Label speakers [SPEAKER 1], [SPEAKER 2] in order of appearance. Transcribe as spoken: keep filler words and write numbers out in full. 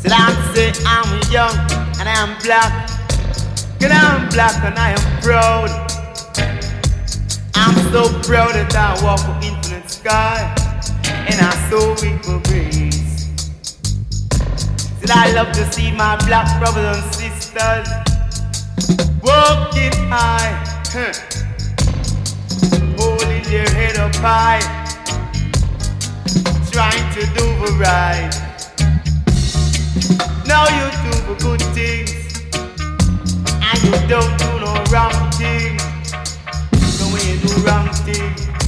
[SPEAKER 1] So I'm say I'm young and I am black. And I'm black and I am proud. I'm so proud that I walk up into the sky and I saw it for breeze. Said I love to see my black brothers and sisters walking high, huh, holding their head up high, trying to do the right. Now you do the good things and you don't do no wrong thing. So when you do wrong thing,